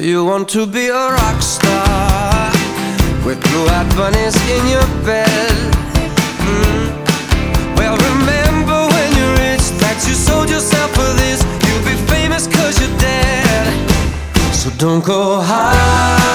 You want to be a rock star with blue-eyed bunnies in your bed. Well, remember when you're rich that you sold yourself for this. You'll be famous 'cause you're dead. So don't go high.